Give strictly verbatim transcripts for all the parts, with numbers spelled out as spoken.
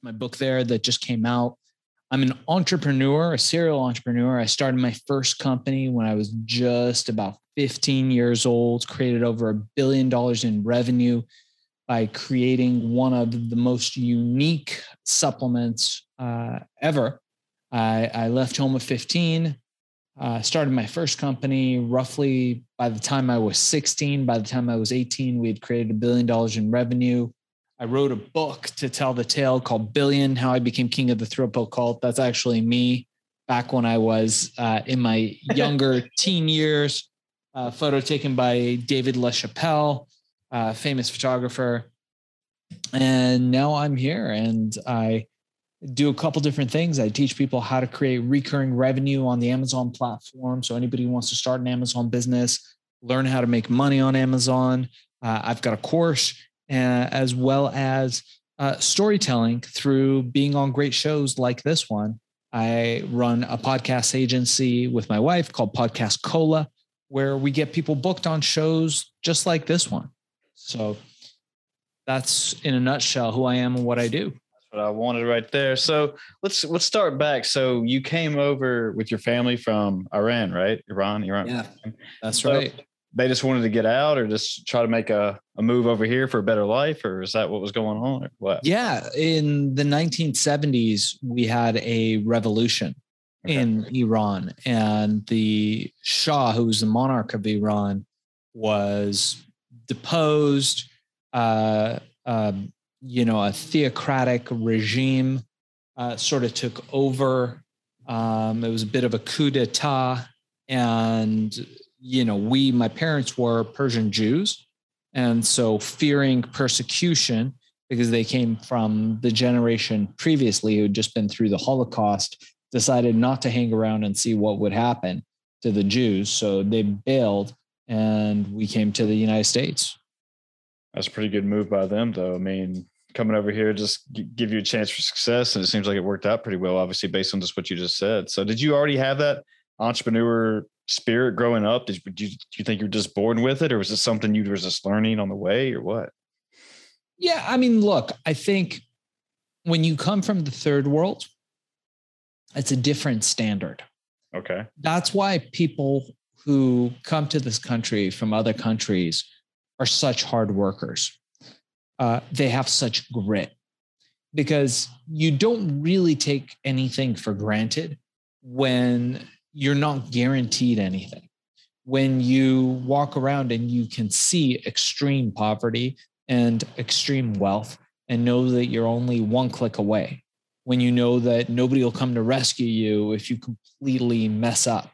my book there that just came out. I'm an entrepreneur, a serial entrepreneur. I started my first company when I was just about fifteen years old, created over a billion dollars in revenue by creating one of the most unique supplements uh, ever. I, I left home at fifteen, uh, started my first company roughly by the time I was sixteen. By the time I was eighteen, we had created a billion dollars in revenue. I wrote a book to tell the tale called Billion, How I Became King of the Thrill Pill Cult. That's actually me back when I was uh, in my younger teen years. Uh, photo taken by David LaChapelle, uh, famous photographer. And now I'm here and I do a couple different things. I teach people how to create recurring revenue on the Amazon platform. So anybody who wants to start an Amazon business, learn how to make money on Amazon. Uh, I've got a course uh, as well as uh, storytelling through being on great shows like this one. I run a podcast agency with my wife called Podcast Cola, where we get people booked on shows just like this one. So that's in a nutshell who I am and what I do. What I wanted right there. So let's let's start back. So you came over with your family from Iran, right? Iran, Iran. Yeah, that's so right. They just wanted to get out, or just try to make a, a move over here for a better life, or is that what was going on, or what? Yeah, in the nineteen seventies, we had a revolution okay. in Iran, and the Shah, who was the monarch of Iran, was deposed. Uh, um, you know, a theocratic regime uh, sort of took over. Um, it was a bit of a coup d'etat. And, you know, we, my parents were Persian Jews. And so fearing persecution, because they came from the generation previously who had just been through the Holocaust, decided not to hang around and see what would happen to the Jews. So they bailed and we came to the United States. That's a pretty good move by them, though. I mean, coming over here just give you a chance for success, and it seems like it worked out pretty well, obviously, based on just what you just said. So did you already have that entrepreneur spirit growing up? Did you, do you think you were just born with it, or was it something you were just learning on the way, or what? Yeah, I mean, look, I think when you come from the third world, it's a different standard. Okay. That's why people who come to this country from other countries are such hard workers. Uh, they have such grit because you don't really take anything for granted when you're not guaranteed anything. When you walk around and you can see extreme poverty and extreme wealth and know that you're only one click away, when you know that nobody will come to rescue you if you completely mess up.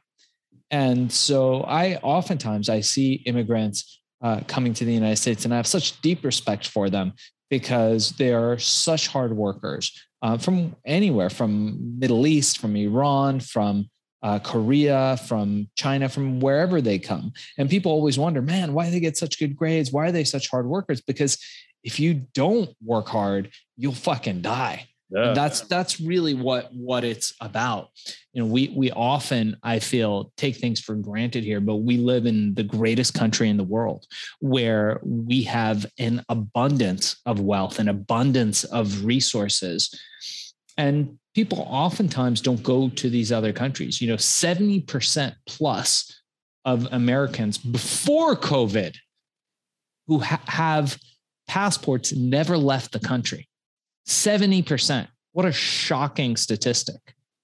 And so I oftentimes I see immigrants Uh, coming to the United States. And I have such deep respect for them because they are such hard workers uh, from anywhere, from Middle East, from Iran, from uh, Korea, from China, from wherever they come. And people always wonder, man, why do they get such good grades? Why are they such hard workers? Because if you don't work hard, you'll fucking die. Yeah. And that's that's really what what it's about. You know, we we often, I feel, take things for granted here, but we live in the greatest country in the world where we have an abundance of wealth, an abundance of resources. And people oftentimes don't go to these other countries. You know, seventy percent plus of Americans before COVID who ha- have passports never left the country. seventy percent. What a shocking statistic.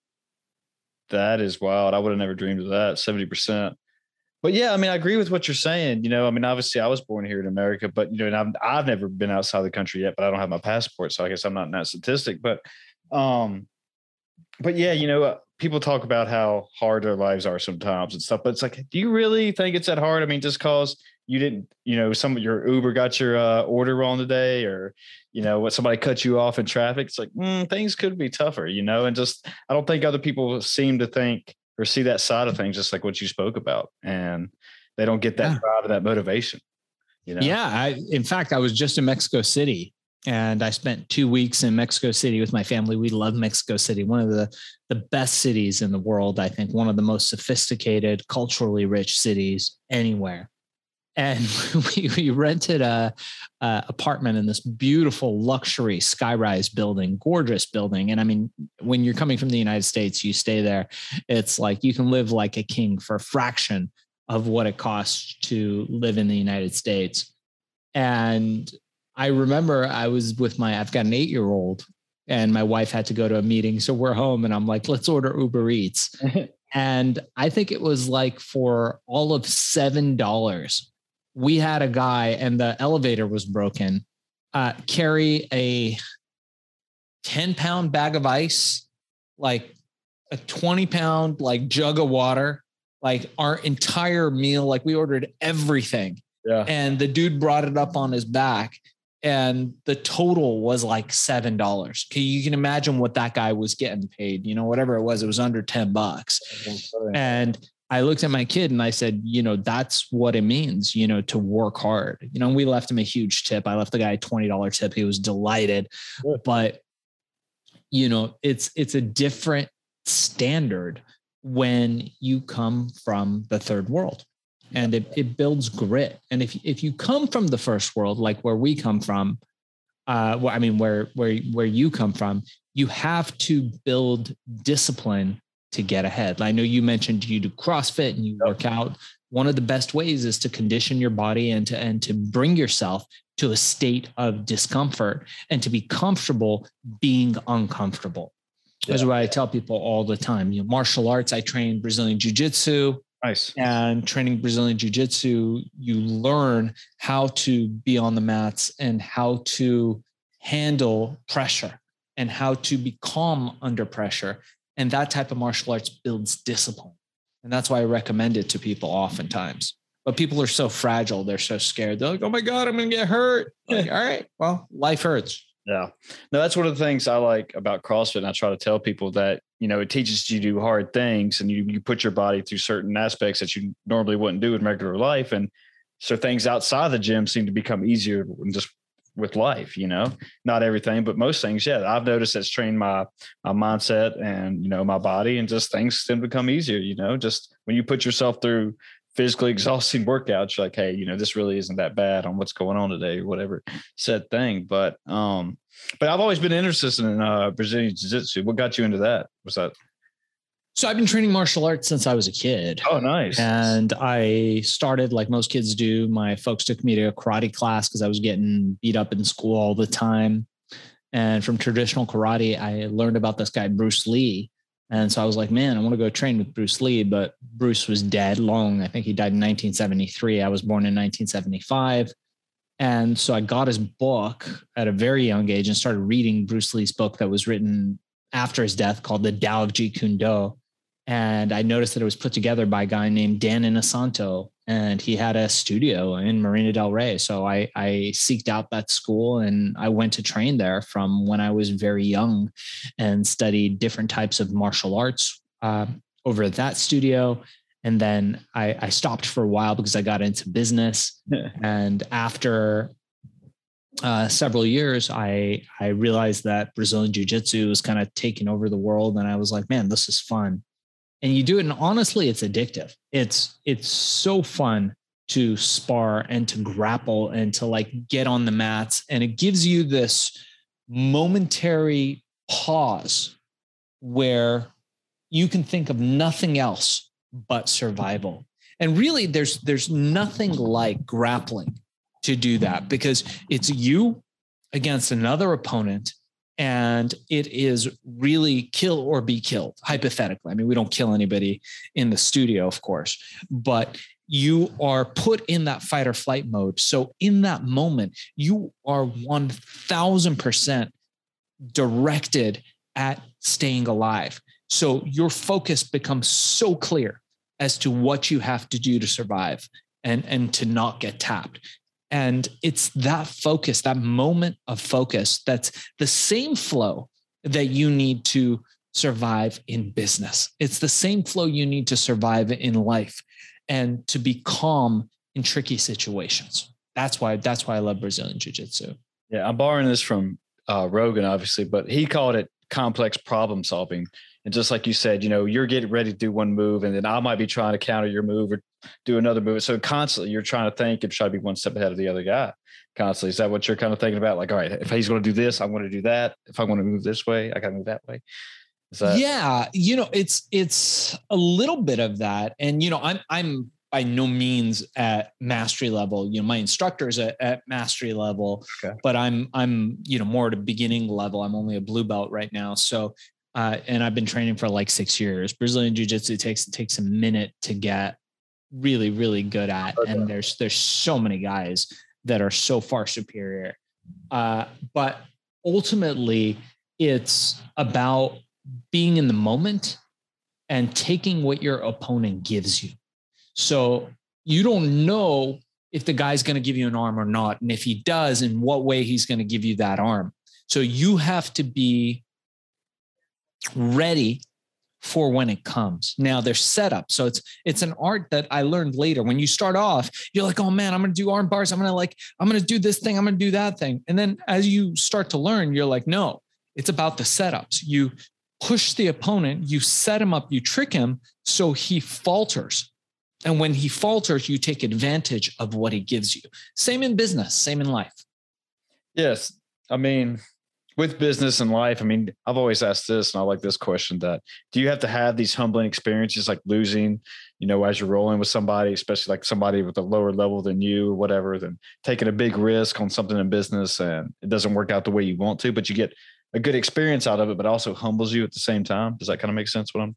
That is wild. I would have never dreamed of that, seventy percent. But yeah, I mean, I agree with what you're saying. You know, I mean, obviously I was born here in America, but, you know, and I've, I've never been outside the country yet, but I don't have my passport. So I guess I'm not in that statistic. But, um, but yeah, you know, people talk about how hard their lives are sometimes and stuff, but it's like, do you really think it's that hard? I mean, just cause you didn't, you know, some of your Uber got your uh, order wrong today, or, you know, what, somebody cut you off in traffic. It's like, mm, things could be tougher, you know, and just, I don't think other people seem to think or see that side of things, just like what you spoke about. And they don't get that yeah. drive and that motivation, you know? Yeah. I, in fact, I was just in Mexico City and I spent two weeks in Mexico City with my family. We love Mexico City, one of the, the best cities in the world. I think one of the most sophisticated, culturally rich cities anywhere. and we, we rented a, a apartment in this beautiful luxury skyrise building, gorgeous building. And I mean, when you're coming from the United States, you stay there. It's like you can live like a king for a fraction of what it costs to live in the United States. And I remember I was with my, I've got an eight-year-old, and my wife had to go to a meeting. So we're home, and I'm like, let's order Uber Eats. And I think it was like for all of seven dollars, we had a guy, and the elevator was broken, uh, carry a ten pound bag of ice, like a twenty pound, like jug of water, like our entire meal. Like we ordered everything. Yeah. And the dude brought it up on his back, and the total was like seven dollars. You can imagine what that guy was getting paid, you know, whatever it was, it was under ten bucks. And I looked at my kid and I said, you know, that's what it means, you know, to work hard. You know, we left him a huge tip. I left the guy a twenty dollars tip. He was delighted, Good. But you know, it's, it's a different standard when you come from the third world. And it, it builds grit. And if if you come from the first world, like where we come from, uh, well, I mean, where where where you come from, you have to build discipline to get ahead. I know you mentioned you do CrossFit and you work out. One of the best ways is to condition your body and to and to bring yourself to a state of discomfort and to be comfortable being uncomfortable. Yeah. That's what I tell people all the time. You know, martial arts. I train Brazilian Jiu-Jitsu. Nice. And training Brazilian Jiu-Jitsu, you learn how to be on the mats and how to handle pressure and how to be calm under pressure. And that type of martial arts builds discipline. And that's why I recommend it to people oftentimes. But people are so fragile. They're so scared. They're like, oh my God, I'm going to get hurt. Like, all right, well, life hurts. Yeah. No, that's one of the things I like about CrossFit. And I try to tell people that, you know, it teaches you to do hard things, and you, you put your body through certain aspects that you normally wouldn't do in regular life. And so things outside the gym seem to become easier just with life, you know, not everything, but most things. Yeah. I've noticed that's trained my, my mindset and, you know, my body, and just things tend to become easier, you know, just when you put yourself through physically exhausting workouts, you're like, hey, you know, this really isn't that bad on what's going on today or whatever said thing. But, um, but I've always been interested in uh, Brazilian Jiu-Jitsu. What got you into that? Was that? So I've been training martial arts since I was a kid. Oh, nice. And I started like most kids do. My folks took me to a karate class because I was getting beat up in school all the time. And from traditional karate, I learned about this guy, Bruce Lee. And so I was like, man, I want to go train with Bruce Lee, but Bruce was dead long. I think he died in nineteen seventy-three. I was born in nineteen seventy-five. And so I got his book at a very young age and started reading Bruce Lee's book that was written after his death called The Tao of Jeet Kune Do. And I noticed that it was put together by a guy named Dan Inosanto, and he had a studio in Marina del Rey. So I, I seeked out that school, and I went to train there from when I was very young and studied different types of martial arts uh, over at that studio. And then I, I stopped for a while because I got into business. Yeah. And after uh, several years, I, I realized that Brazilian Jiu-Jitsu was kind of taking over the world. And I was like, man, this is fun. And you do it. And honestly, it's addictive. It's, it's so fun to spar and to grapple and to like get on the mats. And it gives you this momentary pause where you can think of nothing else but survival. And really there's, there's nothing like grappling to do that, because it's you against another opponent, and it is really kill or be killed, hypothetically. I mean, we don't kill anybody in the studio, of course, but you are put in that fight or flight mode. So in that moment, you are one thousand percent directed at staying alive. So your focus becomes so clear as to what you have to do to survive and, and to not get tapped. And it's that focus, that moment of focus, that's the same flow that you need to survive in business. It's the same flow you need to survive in life and to be calm in tricky situations. That's why, that's why I love Brazilian Jiu-Jitsu. Yeah. I'm borrowing this from uh, Rogan, obviously, but he called it complex problem solving. And just like you said, you know, you're getting ready to do one move and then I might be trying to counter your move or do another move. So constantly you're trying to think and try to be one step ahead of the other guy constantly. Is that what you're kind of thinking about? Like, all right, if he's going to do this, I'm going to do that. If I want to move this way, I got to move that way. Is that- yeah. You know, it's, it's a little bit of that. And, you know, I'm, I'm, by no means at mastery level. You know, my instructor's at, at mastery level, okay. but I'm, I'm, you know, more at a beginning level. I'm only a blue belt right now. So, uh, and I've been training for like six years. Brazilian Jiu-Jitsu takes, takes a minute to get really, really good at. Okay. And there's, there's so many guys that are so far superior. Uh, but ultimately it's about being in the moment and taking what your opponent gives you. So you don't know if the guy's going to give you an arm or not. And if he does, in what way he's going to give you that arm. So you have to be ready for when it comes. Now there's setup. So it's, it's an art that I learned later. When you start off, you're like, oh man, I'm going to do arm bars. I'm going to like, I'm going to do this thing. I'm going to do that thing. And then as you start to learn, you're like, no, it's about the setups. You push the opponent, you set him up, you trick him. So he falters. And when he falters, you take advantage of what he gives you. Same in business, same in life. Yes. I mean, with business and life, I mean, I've always asked this, and I like this question, that do you have to have these humbling experiences like losing, you know, as you're rolling with somebody, especially like somebody with a lower level than you or whatever, than taking a big risk on something in business and it doesn't work out the way you want to, but you get a good experience out of it, but also humbles you at the same time. Does that kind of make sense what I'm?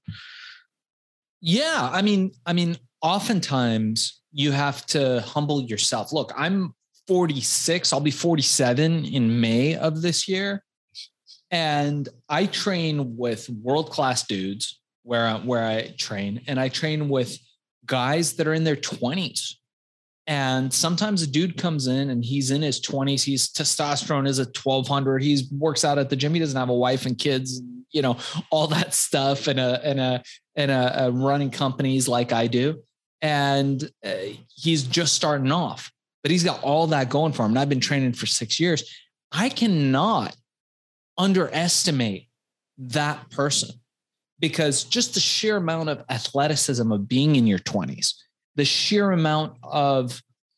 Yeah. I mean, I mean, oftentimes you have to humble yourself. Look, I'm forty-six. I'll be forty-seven in May of this year. And I train with world-class dudes where, I, where I train, and I train with guys that are in their twenties. And sometimes a dude comes in and he's in his twenties. He's testosterone is at twelve hundred. He works out at the gym. He doesn't have a wife and kids, you know, all that stuff, and a, and a, and a, a running companies like I do. And uh, he's just starting off, but he's got all that going for him. And I've been training for six years. I cannot underestimate that person, because just the sheer amount of athleticism of being in your twenties, the sheer amount of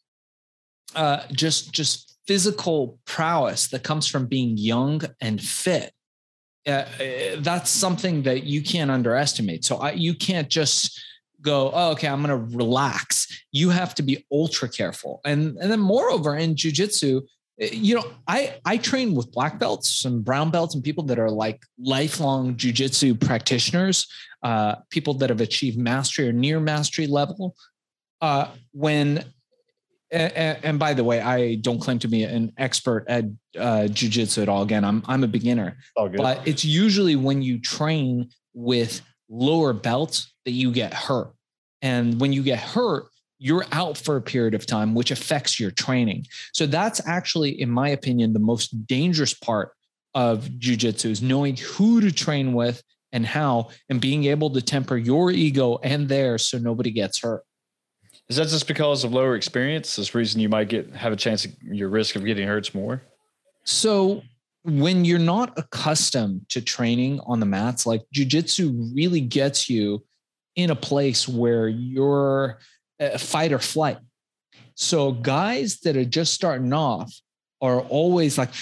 uh, just, just physical prowess that comes from being young and fit. Uh, that's something that you can't underestimate. So I, you can't just go, oh, okay, I'm going to relax. You have to be ultra careful. And, and then moreover in jiu-jitsu, you know, I, I train with black belts and brown belts and people that are like lifelong jiu-jitsu practitioners, uh, people that have achieved mastery or near mastery level. Uh, when, and, and by the way, I don't claim to be an expert at uh, jiu-jitsu at all. Again, I'm, I'm a beginner, but it's usually when you train with lower belts that you get hurt. And when you get hurt, you're out for a period of time, which affects your training. So that's actually, in my opinion, the most dangerous part of jiu-jitsu is knowing who to train with and how, and being able to temper your ego and theirs so nobody gets hurt. Is that just because of lower experience? This reason you might get have a chance, your risk of getting hurts more? So when you're not accustomed to training on the mats, like jiu-jitsu really gets you in a place where you're uh, fight or flight. So guys that are just starting off are always like,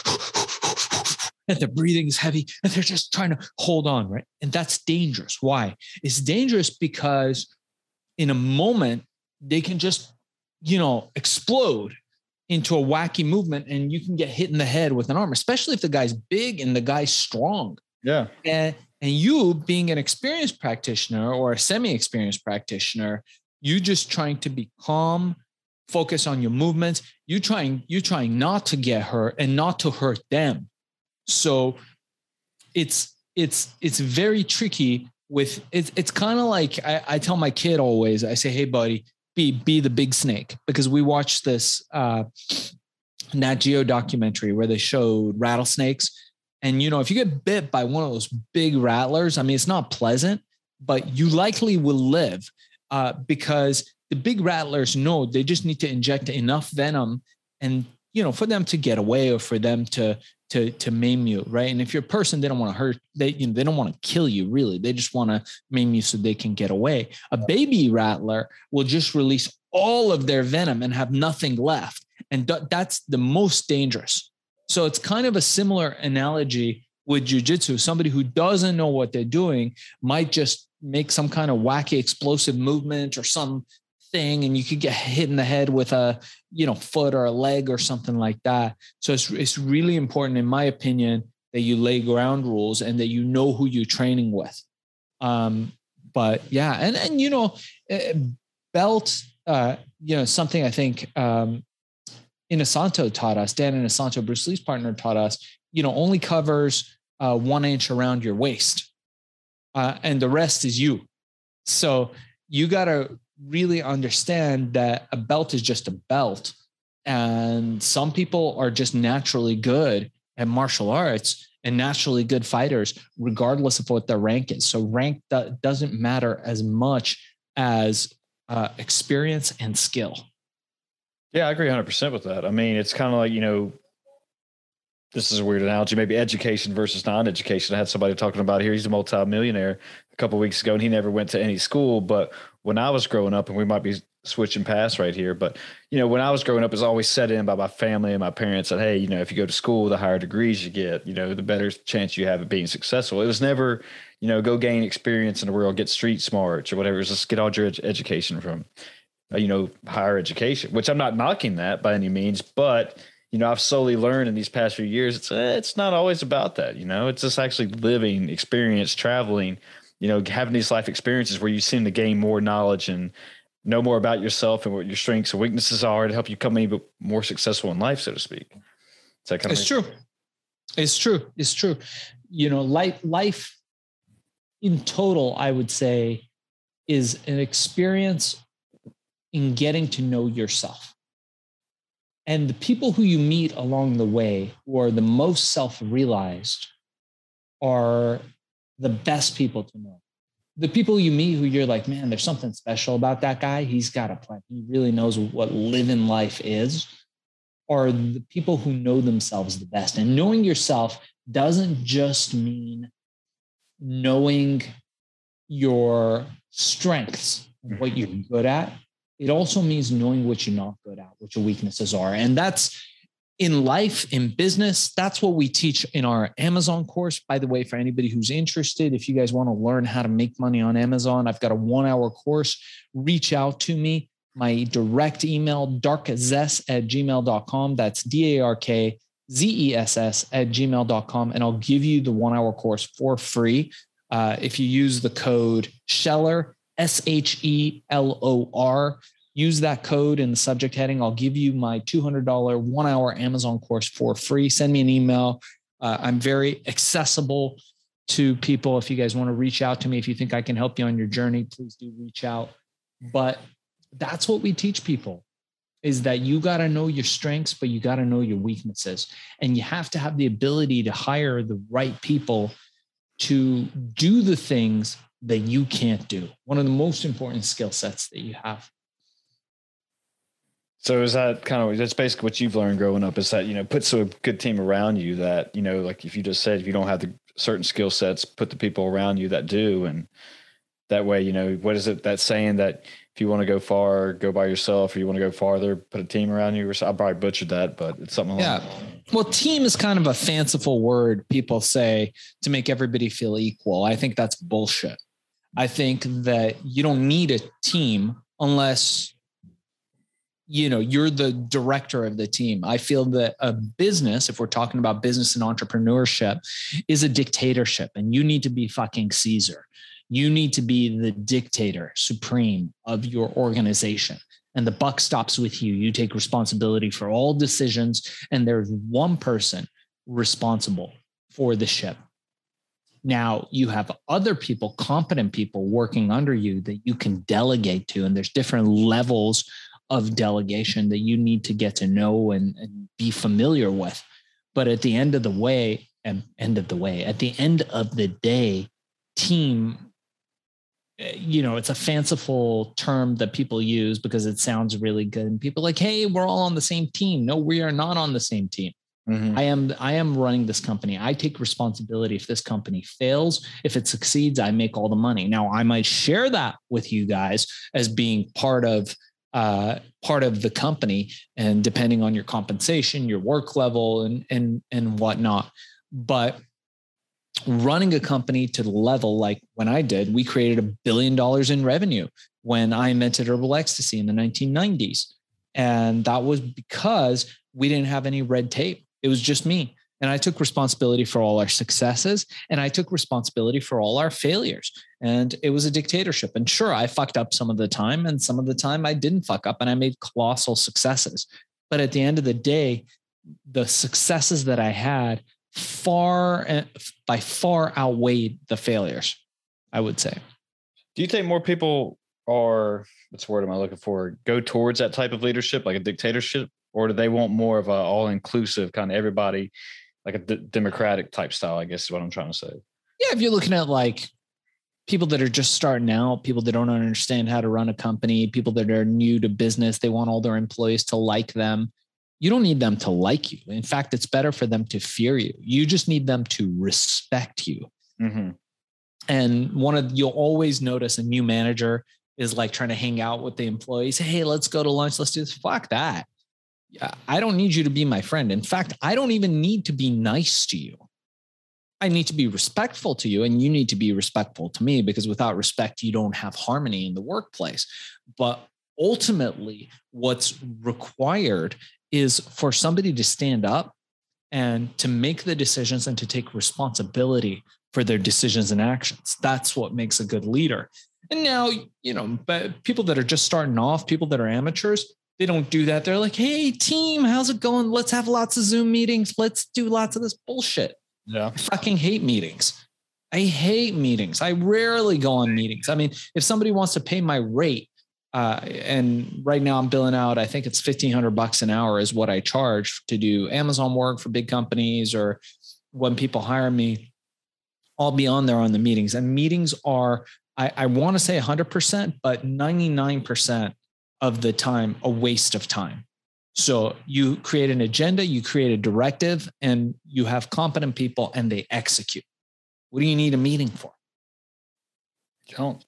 and their breathing is heavy and they're just trying to hold on, right? And that's dangerous. Why? It's dangerous because in a moment, they can just, you know, explode into a wacky movement and you can get hit in the head with an arm, especially if the guy's big and the guy's strong. Yeah. And, and you being an experienced practitioner or a semi-experienced practitioner, you just trying to be calm, focus on your movements. You trying, you trying not to get hurt and not to hurt them. So it's, it's, it's very tricky with, it's, it's kind of like, I, I tell my kid always, I say, hey buddy, be, be the big snake, because we watched this uh, Nat Geo documentary where they showed rattlesnakes. And, you know, if you get bit by one of those big rattlers, I mean, it's not pleasant, but you likely will live uh, because the big rattlers know they just need to inject enough venom and you know, for them to get away or for them to, to, to maim you. Right. And if you're a person, they don't want to hurt, they, you know, they don't want to kill you really. They just want to maim you so they can get away. A baby rattler will just release all of their venom and have nothing left. And th- that's the most dangerous. So it's kind of a similar analogy with jiu-jitsu. Somebody who doesn't know what they're doing might just make some kind of wacky explosive movement or some thing, and you could get hit in the head with a, you know, foot or a leg or something like that. So it's, it's really important, in my opinion, that you lay ground rules and that you know who you're training with. Um, but yeah, and, and, you know, belt, uh, you know, something I think, um, Inosanto taught us, Dan Inosanto, Bruce Lee's partner, taught us, you know, only covers uh, one inch around your waist, uh, and the rest is you. So you got to really understand that a belt is just a belt. And some people are just naturally good at martial arts and naturally good fighters, regardless of what their rank is. So rank do- doesn't matter as much as uh, experience and skill. Yeah, I agree one hundred percent with that. I mean, it's kind of like, you know, this is a weird analogy, maybe education versus non-education. I had somebody talking about it here. He's a multi-millionaire a couple of weeks ago, and he never went to any school. But when I was growing up, and we might be switching past right here, but, you know, when I was growing up, it was always set in by my family and my parents that, hey, you know, if you go to school, the higher degrees you get, you know, the better chance you have of being successful. It was never, you know, go gain experience in the world, get street smarts or whatever. It was just get all your ed- education from, you know, higher education, which I'm not knocking that by any means, but, you know, I've slowly learned in these past few years, it's, eh, it's not always about that. You know, it's just actually living experience, traveling, you know, having these life experiences where you seem to gain more knowledge and know more about yourself and what your strengths and weaknesses are to help you become even more successful in life, so to speak. Is that kind it's of true. It's true. It's true. You know, life, life in total, I would say, is an experience in getting to know yourself. And the people who you meet along the way who are the most self-realized are the best people to know. The people you meet who you're like, man, there's something special about that guy. He's got a plan. He really knows what living life is, are the people who know themselves the best. And knowing yourself doesn't just mean knowing your strengths and what you're good at. It also means knowing what you're not good at, what your weaknesses are. And that's in life, in business. That's what we teach in our Amazon course. By the way, for anybody who's interested, if you guys want to learn how to make money on Amazon, I've got a one hour course. Reach out to me. My direct email, darkzess at gmail dot com. That's D A R K Z E S S at gmail dot com. And I'll give you the one hour course for free. Uh, if you use the code Sheller, S H E L O R, use that code in the subject heading. I'll give you my two hundred dollars one hour Amazon course for free. Send me an email. Uh, I'm very accessible to people. If you guys want to reach out to me, if you think I can help you on your journey, please do reach out. But that's what we teach people, is that you got to know your strengths, but you got to know your weaknesses. And you have to have the ability to hire the right people to do the things that you can't do. One of the most important skill sets that you have. So is that kind of, that's basically what you've learned growing up, is that, you know, put so a good team around you that, you know, like if you just said, if you don't have the certain skill sets, put the people around you that do. And that way, you know, what is it that's saying that if you want to go far, go by yourself, or you want to go farther, put a team around you? Or so, I probably butchered that, but it's something like that. Yeah. Well, team is kind of a fanciful word people say to make everybody feel equal. I think that's bullshit. I think that you don't need a team unless, you know, you're the director of the team. I feel that a business, if we're talking about business and entrepreneurship, is a dictatorship, and you need to be fucking Caesar. You need to be the dictator supreme of your organization, and the buck stops with you. You take responsibility for all decisions, and there's one person responsible for the ship. Now you have other people, competent people working under you that you can delegate to, and there's different levels of delegation that you need to get to know and, and be familiar with. But at the end of the way, and end of the way, at the end of the day, team you know, it's a fanciful term that people use because it sounds really good. And people are like, hey, we're all on the same team. No, we are not on the same team. Mm-hmm. I am, I am running this company. I take responsibility. If this company fails, if it succeeds, I make all the money. Now I might share that with you guys as being part of, uh, part of the company, and depending on your compensation, your work level, and, and, and whatnot. But running a company to the level like when I did, we created a billion dollars in revenue when I invented herbal ecstasy in the nineteen nineties. And that was because we didn't have any red tape. It was just me. And I took responsibility for all our successes, and I took responsibility for all our failures. And it was a dictatorship. And sure, I fucked up some of the time, and some of the time I didn't fuck up, and I made colossal successes. But at the end of the day, the successes that I had far by far outweighed the failures, I would say. Do you think more people are, what's the word am I looking for, go towards that type of leadership, like a dictatorship, or do they want more of a all-inclusive kind of everybody, like a d- democratic type style, I guess is what I'm trying to say? Yeah, if you're looking at like people that are just starting out, people that don't understand how to run a company, people that are new to business, they want all their employees to like them. You don't need them to like you. In fact, it's better for them to fear you. You just need them to respect you. Mm-hmm. And one of, you'll always notice a new manager is like trying to hang out with the employees. Hey, let's go to lunch. Let's do this. Fuck that. I don't need you to be my friend. In fact, I don't even need to be nice to you. I need to be respectful to you, and you need to be respectful to me, because without respect, you don't have harmony in the workplace. But ultimately, what's required is for somebody to stand up and to make the decisions and to take responsibility for their decisions and actions. That's what makes a good leader. And now, you know, but people that are just starting off, people that are amateurs, they don't do that. They're like, hey, team, how's it going? Let's have lots of Zoom meetings. Let's do lots of this bullshit. Yeah. I fucking hate meetings. I hate meetings. I rarely go on meetings. I mean, if somebody wants to pay my rate, Uh, and right now I'm billing out, I think it's fifteen hundred bucks an hour is what I charge to do Amazon work for big companies, or when people hire me, I'll be on there on the meetings. And meetings are, I, I want to say one hundred percent, but ninety-nine percent of the time, a waste of time. So you create an agenda, you create a directive, and you have competent people and they execute. What do you need a meeting for? You don't.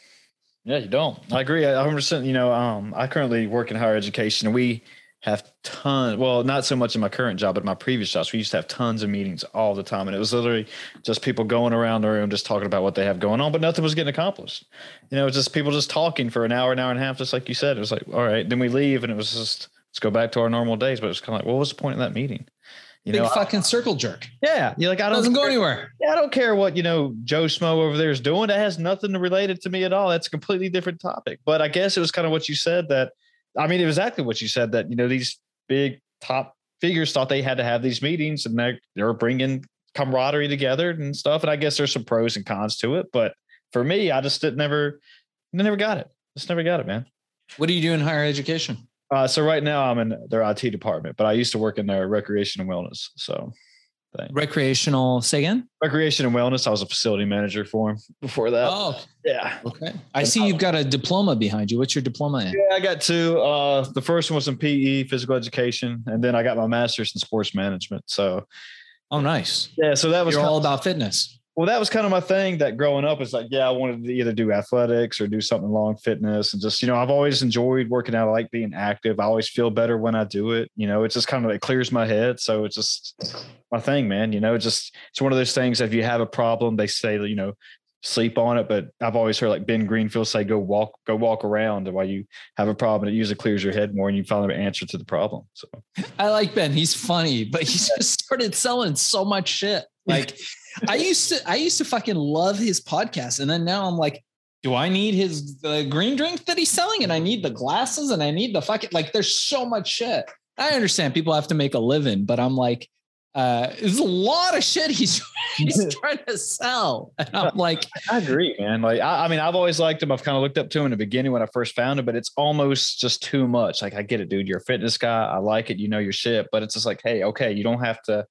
Yeah, you don't. I agree. I one hundred percent, you know, um, I currently work in higher education, and we have tons, well, not so much in my current job, but in my previous jobs, we used to have tons of meetings all the time. And it was literally just people going around the room, just talking about what they have going on, but nothing was getting accomplished. You know, it was just people just talking for an hour, an hour and a half, just like you said. It was like, all right, then we leave, and it was just, let's go back to our normal days. But it was kind of like, well, what was the point of that meeting? You Big know, fucking I, circle jerk. Yeah. You're like, I don't doesn't care. go anywhere. Yeah. I don't care what, you know, Joe Schmo over there is doing. That has nothing to related to me at all. That's a completely different topic. But I guess it was kind of what you said that, I mean, it was exactly what you said that, you know, these big top figures thought they had to have these meetings, and they they were bringing camaraderie together and stuff. And I guess there's some pros and cons to it. But for me, I just didn't never, never got it. Just never got it, man. What do you do in higher education? Uh, so right now I'm in their I T department, but I used to work in their recreation and wellness. So thing. Recreational, say again? Recreation and wellness. I was a facility manager for him before that. Oh, yeah. Okay. I see you've got a diploma behind you. What's your diploma in? Yeah, I got two. Uh, the first one was in P E, physical education, and then I got my master's in sports management. So, oh, nice. Yeah. So that was You're all of, about fitness. Well, that was kind of my thing. That growing up is like, yeah, I wanted to either do athletics or do something along fitness, and just, you know, I've always enjoyed working out. I like being active. I always feel better when I do it. You know, it just kind of like clears my head. So it's just my thing, man. You know, it's just it's one of those things that if you have a problem, they say, you know, sleep on it. But I've always heard like Ben Greenfield say, go walk, go walk around. And while you have a problem, it usually clears your head more, and you find an answer to the problem. So I like Ben. He's funny, but he just started selling so much shit. Like I used to, I used to fucking love his podcast. And then now I'm like, do I need his the green drink that he's selling? And I need the glasses, and I need the fucking, like, there's so much shit. I understand people have to make a living, but I'm like, uh, there's a lot of shit he's, he's trying to sell. And I'm like, I agree, man. Like, I, I mean, I've always liked him. I've kind of looked up to him in the beginning when I first found him, but it's almost just too much. Like, I get it, dude. You're a fitness guy. I like it. You know your shit, but it's just like, hey, okay, you don't have to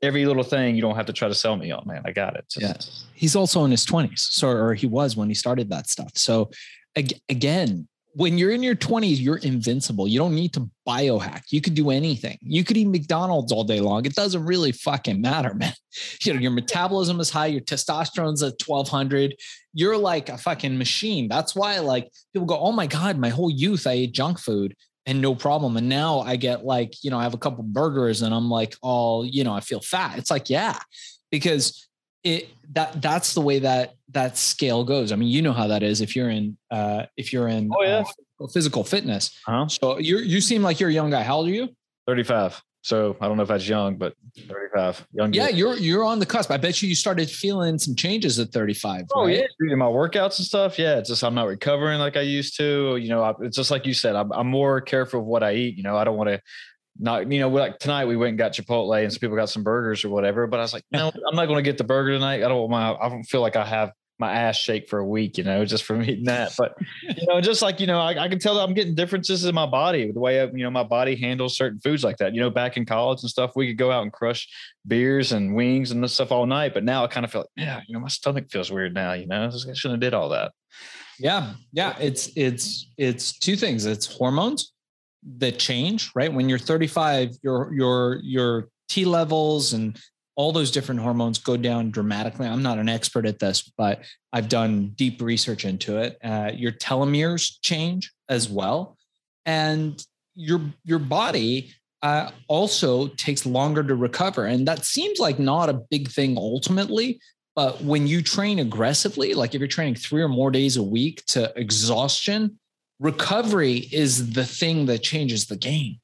every little thing you don't have to try to sell me on, man. I got it. Just, yeah. He's also in his twenties. So, or he was when he started that stuff. So ag- again, when you're in your twenties, you're invincible. You don't need to biohack. You could do anything. You could eat McDonald's all day long. It doesn't really fucking matter, man. You know, your metabolism is high. Your testosterone's at twelve hundred. You're like a fucking machine. That's why like people go, oh my God, my whole youth, I ate junk food and no problem. And now I get like, you know, I have a couple burgers and I'm like, oh, you know, I feel fat. It's like, yeah, because it, that that's the way that that scale goes. I mean, you know how that is if you're in, uh, if you're in oh, yeah. uh, physical fitness. Uh-huh. So you you seem like you're a young guy. How old are you? thirty-five. So I don't know if that's young, but thirty-five. Young. Yeah, kid. you're you're on the cusp. I bet you you started feeling some changes at thirty-five. Oh right? yeah, doing my workouts and stuff. Yeah, it's just I'm not recovering like I used to. You know, I, it's just like you said. I'm, I'm more careful of what I eat. You know, I don't want to. Not, you know, like tonight we went and got Chipotle and some people got some burgers or whatever, but I was like, no, I'm not going to get the burger tonight. I don't want my, I don't feel like I have my ass shake for a week, you know, just from eating that. But, you know, just like, you know, I, I can tell that I'm getting differences in my body, the way, I, you know, my body handles certain foods like that. You know, back in college and stuff, we could go out and crush beers and wings and this stuff all night. But now I kind of feel like, yeah, you know, my stomach feels weird now, you know, I shouldn't have did all that. Yeah. Yeah. It's, it's, it's two things. It's hormones that change, right? When you're thirty-five, your, your, your T levels and all those different hormones go down dramatically. I'm not an expert at this, but I've done deep research into it. Uh, your telomeres change as well. And your, your body uh, also takes longer to recover. And that seems like not a big thing ultimately, but when you train aggressively, like if you're training three or more days a week to exhaustion, recovery is the thing that changes the game.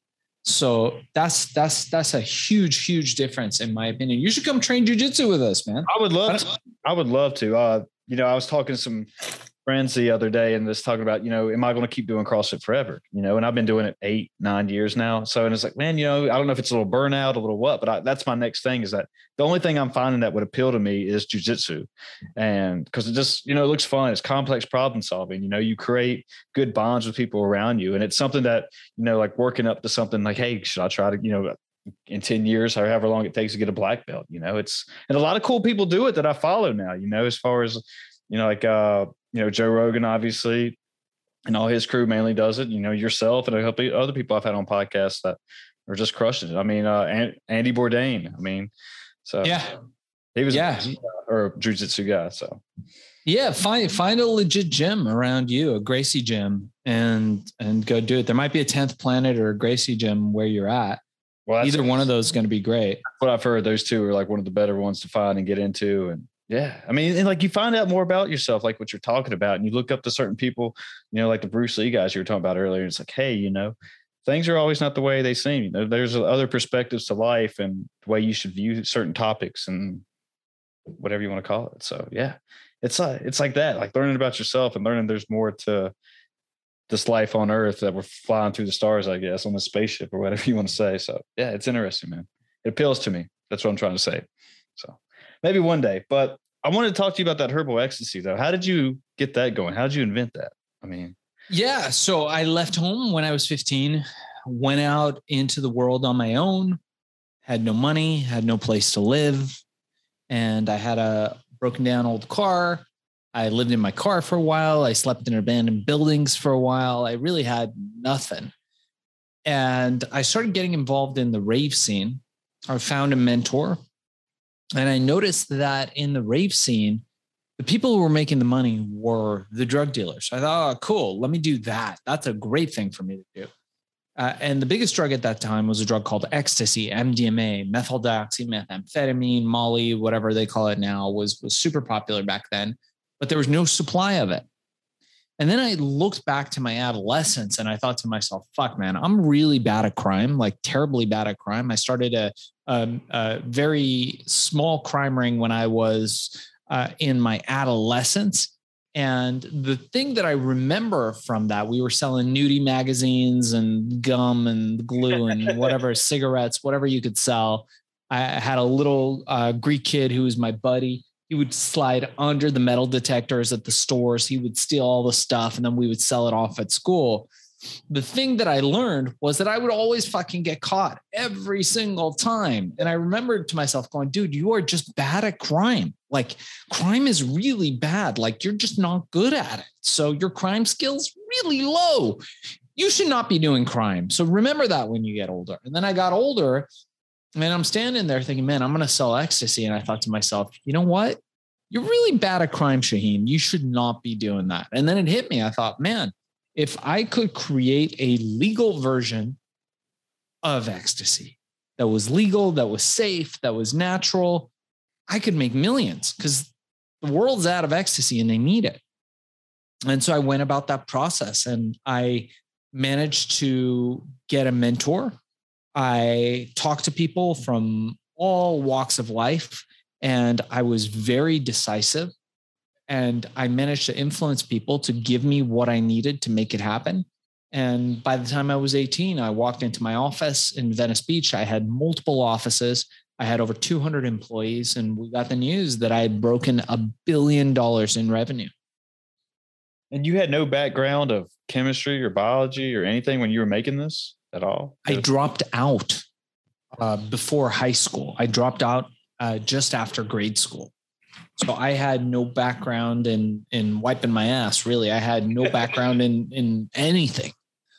So that's, that's, that's a huge, huge difference in my opinion. You should come train jujitsu with us, man. I would love to. I would love to. Uh, you know, I was talking to some friends the other day and just talking about, you know, am I going to keep doing CrossFit forever? You know, and I've been doing it eight, nine years now. So, and it's like, man, you know, I don't know if it's a little burnout, a little what, but I, that's my next thing is that the only thing I'm finding that would appeal to me is jujitsu. And because it just, you know, it looks fun. It's complex problem solving. You know, you create good bonds with people around you. And it's something that, you know, like working up to something like, hey, should I try to, you know, in ten years or however long it takes to get a black belt, you know, it's, and a lot of cool people do it that I follow now, you know, as far as, you know, like, uh, you know, Joe Rogan, obviously, and all his crew mainly does it, you know, yourself and a couple of other people I've had on podcasts that are just crushing it. I mean, uh, Andy Bourdain, I mean, so yeah, he was, yeah, a, or a jiu-jitsu guy. So yeah, find, find a legit gym around you, a Gracie gym, and, and go do it. There might be a tenth Planet or a Gracie gym where you're at. Well, either one of those is going to be great. What I've heard, those two are like one of the better ones to find and get into. And yeah, I mean, and like you find out more about yourself, like what you're talking about, and you look up to certain people, you know, like the Bruce Lee guys you were talking about earlier. It's like, hey, you know, things are always not the way they seem. You know, there's other perspectives to life and the way you should view certain topics and whatever you want to call it. So yeah, it's like, it's like that, like learning about yourself and learning there's more to this life on Earth that we're flying through the stars, I guess, on the spaceship or whatever you want to say. So yeah, it's interesting, man. It appeals to me. That's what I'm trying to say. So maybe one day, but I wanted to talk to you about that herbal ecstasy though. How did you get that going? How did you invent that? I mean, yeah. So I left home when I was fifteen, went out into the world on my own, had no money, had no place to live. And I had a broken down old car. I lived in my car for a while. I slept in abandoned buildings for a while. I really had nothing. And I started getting involved in the rave scene. I found a mentor. And I noticed that in the rave scene, the people who were making the money were the drug dealers. I thought, oh, cool, let me do that. That's a great thing for me to do. Uh, and the biggest drug at that time was a drug called ecstasy, M D M A, methyldioxymethamphetamine, Molly, whatever they call it now, was, was super popular back then. But there was no supply of it. And then I looked back to my adolescence and I thought to myself, fuck, man, I'm really bad at crime, like terribly bad at crime. I started a, a, a very small crime ring when I was uh, in my adolescence. And the thing that I remember from that, we were selling nudie magazines and gum and glue and whatever, cigarettes, whatever you could sell. I had a little uh, Greek kid who was my buddy. He would slide under the metal detectors at the stores. He would steal all the stuff and then we would sell it off at school. The thing that I learned was that I would always fucking get caught every single time. And I remembered to myself going, dude, you are just bad at crime. Like crime is really bad. Like you're just not good at it. So your crime skills really low. You should not be doing crime. So remember that when you get older. And then I got older and I'm standing there thinking, man, I'm going to sell ecstasy. And I thought to myself, you know what? You're really bad at crime, Shaheen. You should not be doing that. And then it hit me. I thought, man, if I could create a legal version of ecstasy that was legal, that was safe, that was natural, I could make millions because the world's out of ecstasy and they need it. And so I went about that process and I managed to get a mentor. I talked to people from all walks of life and I was very decisive. And I managed to influence people to give me what I needed to make it happen. And by the time I was eighteen, I walked into my office in Venice Beach. I had multiple offices. I had over two hundred employees, and we got the news that I had broken a billion dollars in revenue. And you had no background of chemistry or biology or anything when you were making this at all? I dropped out uh, before high school. I dropped out uh, just after grade school. So I had no background in, in wiping my ass, really. I had no background in, in anything.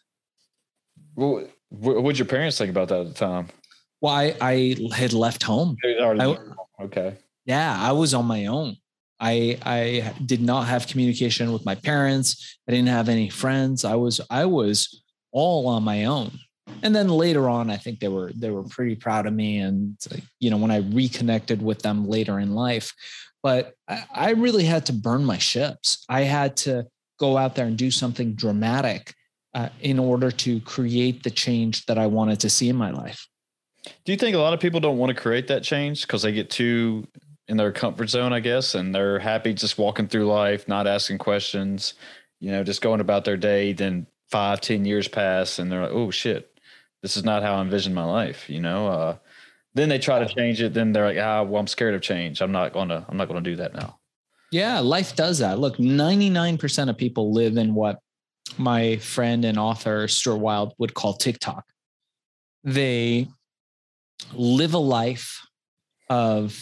Well, what would your parents think about that at the time? Well, I, I had left home. I, okay. Yeah, I was on my own. I I did not have communication with my parents. I didn't have any friends. I was I was all on my own. And then later on, I think they were they were pretty proud of me. And you know, when I reconnected with them later in life, but I, I really had to burn my ships. I had to go out there and do something dramatic uh, in order to create the change that I wanted to see in my life. Do you think a lot of people don't want to create that change because they get too in their comfort zone, I guess, and they're happy just walking through life, not asking questions, you know, just going about their day? Then five, ten years pass and they're like, oh shit, this is not how I envisioned my life. You know, uh, then they try to change it. Then they're like, ah, well, I'm scared of change. I'm not going to, I'm not going to do that now. Yeah. Life does that. Look, ninety-nine percent of people live in what my friend and author Stuart Wilde would call TikTok. They live a life of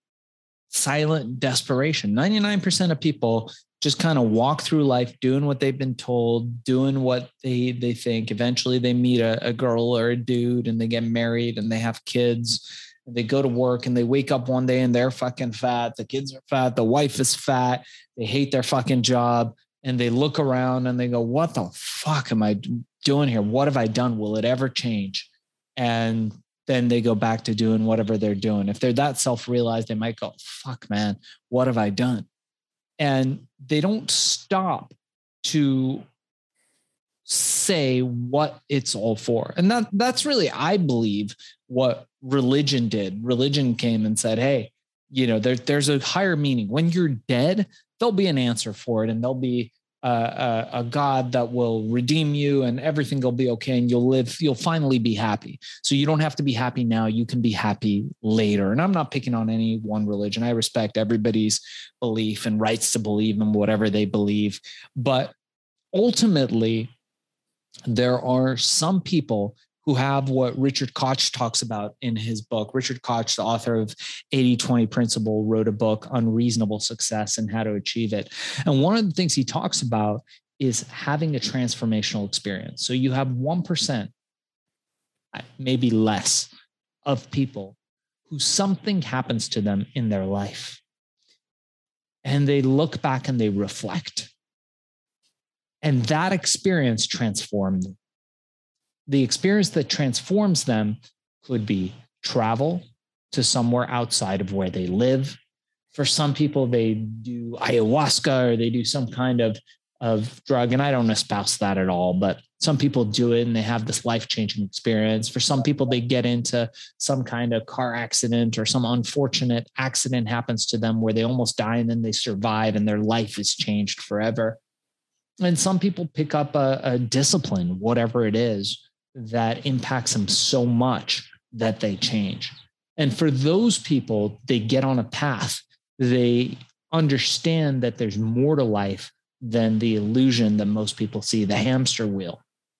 silent desperation. ninety-nine percent of people just kind of walk through life doing what they've been told, doing what they they think. Eventually they meet a, a girl or a dude and they get married and they have kids and they go to work and they wake up one day and they're fucking fat. The kids are fat. The wife is fat. They hate their fucking job and they look around and they go, what the fuck am I doing here? What have I done? Will it ever change? And then they go back to doing whatever they're doing. If they're that self-realized, they might go, fuck, man, what have I done? And they don't stop to say what it's all for. And that that's really, I believe, what religion did. Religion came and said, hey, you know, there, there's a higher meaning. When you're dead, there'll be an answer for it. And there'll be Uh, a, a God that will redeem you and everything will be okay. And you'll live, you'll finally be happy. So you don't have to be happy now. You can be happy later. And I'm not picking on any one religion. I respect everybody's belief and rights to believe in whatever they believe. But ultimately, there are some people who have what Richard Koch talks about in his book. Richard Koch, the author of eighty twenty Principle, wrote a book, Unreasonable Success and How to Achieve It. And one of the things he talks about is having a transformational experience. So you have one percent, maybe less, of people who something happens to them in their life. And they look back and they reflect. And that experience transformed them. The experience that transforms them could be travel to somewhere outside of where they live. For some people, they do ayahuasca or they do some kind of, of drug. And I don't espouse that at all, but some people do it and they have this life-changing experience. For some people, they get into some kind of car accident or some unfortunate accident happens to them where they almost die and then they survive and their life is changed forever. And some people pick up a, a discipline, whatever it is, that impacts them so much that they change. And for those people, they get on a path. They understand that there's more to life than the illusion that most people see, the hamster wheel.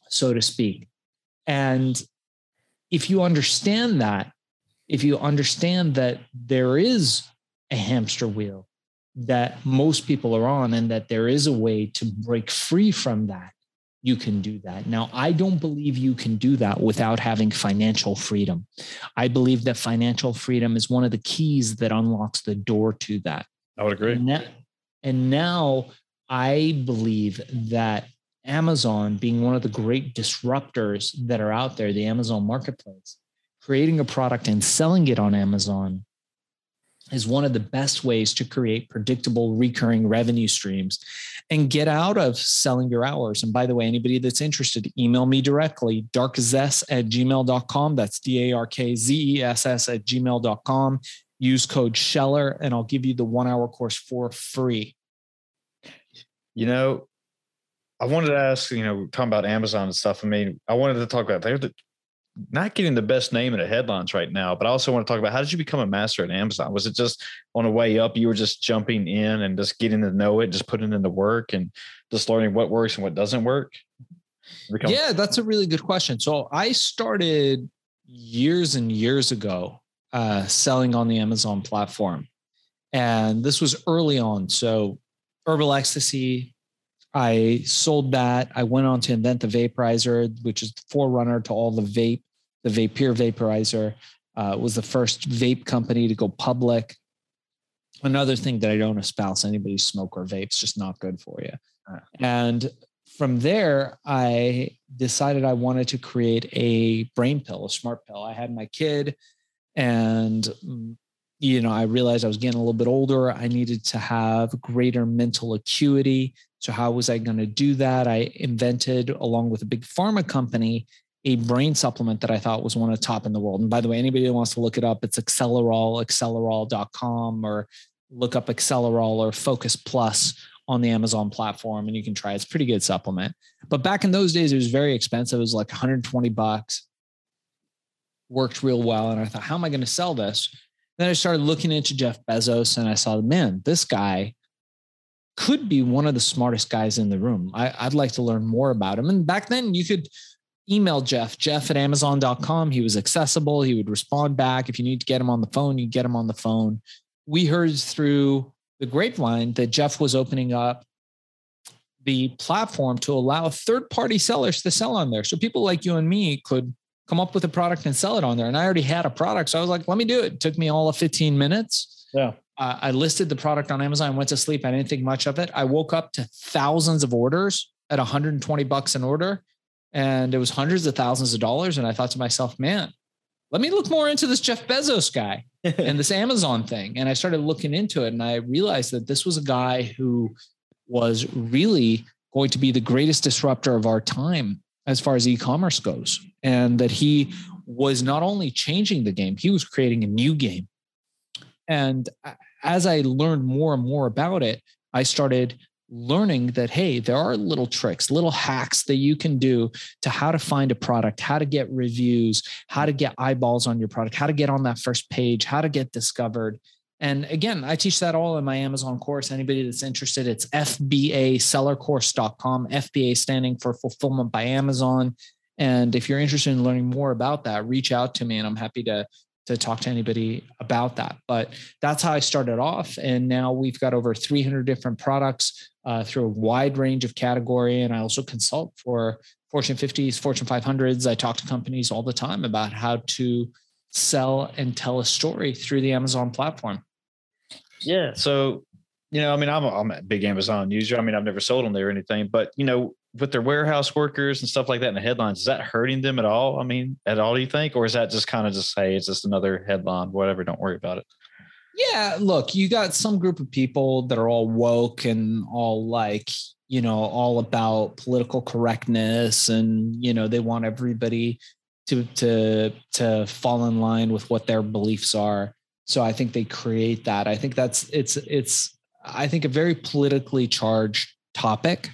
so to speak. And if you understand that, if you understand that there is a hamster wheel that most people are on and that there is a way to break free from that, you can do that. Now, I don't believe you can do that without having financial freedom. I believe that financial freedom is one of the keys that unlocks the door to that. I would agree. And now, and now I believe that Amazon, being one of the great disruptors that are out there, the Amazon marketplace, creating a product and selling it on Amazon is one of the best ways to create predictable recurring revenue streams and get out of selling your hours. And by the way, anybody that's interested, email me directly, darkzess at gmail dot com. That's D A R K Z E S S at gmail dot com. Use code Scheller and I'll give you the one hour course for free. You know, I wanted to ask, you know, talking about Amazon and stuff. I mean, I wanted to talk about they're the, not getting the best name in the headlines right now, but I also want to talk about how did you become a master at Amazon? Was it just on the way up? You were just jumping in and just getting to know it, just putting in the work and just learning what works and what doesn't work? Become- yeah, that's a really good question. So I started years and years ago uh, selling on the Amazon platform. And this was early on. So Herbal Ecstasy, I sold that. I went on to invent the vaporizer, which is the forerunner to all the vape. The Vapeur vaporizer uh, was the first vape company to go public. Another thing that I don't espouse anybody smoke or vape. It's just not good for you. Uh, and from there, I decided I wanted to create a brain pill, a smart pill. I had my kid and you know, I realized I was getting a little bit older. I needed to have greater mental acuity. So how was I going to do that? I invented, along with a big pharma company, a brain supplement that I thought was one of the top in the world. And by the way, anybody that wants to look it up, it's Accelerol, accelerol dot com, or look up Accelerol or Focus Plus on the Amazon platform and you can try it. It's a pretty good supplement. But back in those days, it was very expensive. It was like one hundred twenty bucks. Worked real well. And I thought, how am I going to sell this? Then I started looking into Jeff Bezos and I saw, man, this guy could be one of the smartest guys in the room. I, I'd like to learn more about him. And back then you could email Jeff, Jeff at amazon dot com. He was accessible. He would respond back. If you need to get him on the phone, you get him on the phone. We heard through the grapevine that Jeff was opening up the platform to allow third-party sellers to sell on there. So people like you and me could come up with a product and sell it on there. And I already had a product. So I was like, let me do it. It took me all of fifteen minutes. Yeah. Uh, I listed the product on Amazon, went to sleep. I didn't think much of it. I woke up to thousands of orders at one hundred twenty bucks an order. And it was hundreds of thousands of dollars. And I thought to myself, man, let me look more into this Jeff Bezos guy and this Amazon thing. And I started looking into it. And I realized that this was a guy who was really going to be the greatest disruptor of our time as far as e-commerce goes. And that he was not only changing the game, he was creating a new game. And as I learned more and more about it, I started learning that, hey, there are little tricks, little hacks that you can do to how to find a product, how to get reviews, how to get eyeballs on your product, how to get on that first page, how to get discovered. And again, I teach that all in my Amazon course. Anybody that's interested, it's F B A seller course dot com, F B A standing for Fulfillment by Amazon. And if you're interested in learning more about that, reach out to me and I'm happy to, to talk to anybody about that. But that's how I started off. And now we've got over three hundred different products uh, through a wide range of category. And I also consult for Fortune fifties, Fortune five hundreds. I talk to companies all the time about how to sell and tell a story through the Amazon platform. Yeah. So, you know, I mean, I'm a, I'm a big Amazon user. I mean, I've never sold on there or anything, but, you know, with their warehouse workers and stuff like that in the headlines, is that hurting them at all? I mean, at all, do you think? Or is that just kind of just, hey, it's just another headline, whatever, don't worry about it? Yeah, look, you got some group of people that are all woke and all like, you know, all about political correctness and, you know, they want everybody to, to, to fall in line with what their beliefs are. So I think they create that. I think that's, it's, it's, I think a very politically charged topic.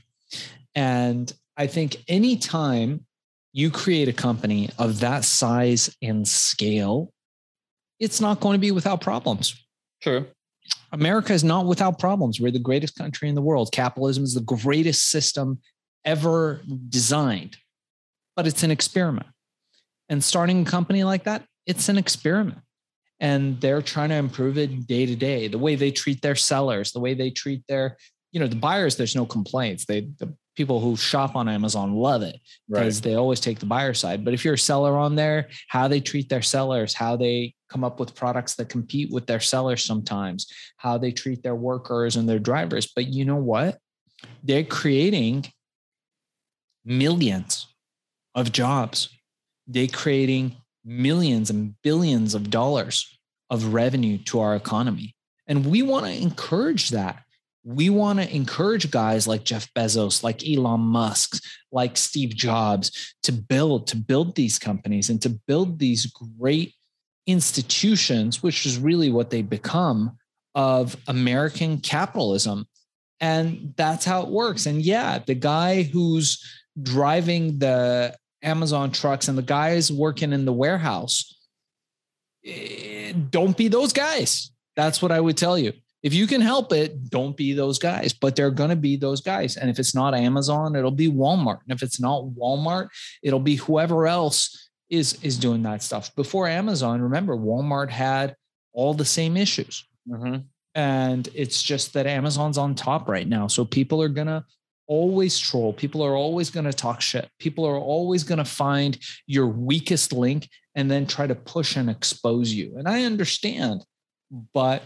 And I think anytime you create a company of that size and scale, it's not going to be without problems. True. America is not without problems. We're the greatest country in the world. Capitalism is the greatest system ever designed. but it's an experiment. And starting a company like that, it's an experiment. And they're trying to improve it day to day. The way they treat their sellers, the way they treat their, you know, the buyers, there's no complaints. They, the people who shop on Amazon love it because right. they always take the buyer side. But if you're a seller on there, how they treat their sellers, how they come up with products that compete with their sellers sometimes, how they treat their workers and their drivers. But you know what? They're creating millions of jobs. They're creating millions and billions of dollars of revenue to our economy. And we want to encourage that. We want to encourage guys like Jeff Bezos, like Elon Musk, like Steve Jobs to build, to build these companies and to build these great institutions, which is really what they become, of American capitalism. And that's how it works. And yeah, the guy who's driving the Amazon trucks and the guys working in the warehouse, don't be those guys. That's what I would tell you. If you can help it, don't be those guys, but they're going to be those guys. And if it's not Amazon, it'll be Walmart. And if it's not Walmart, it'll be whoever else is, is doing that stuff. Before Amazon, remember, Walmart had all the same issues. Mm-hmm. And it's just that Amazon's on top right now. So people are going to always troll. People are always going to talk shit. People are always going to find your weakest link and then try to push and expose you. And I understand, but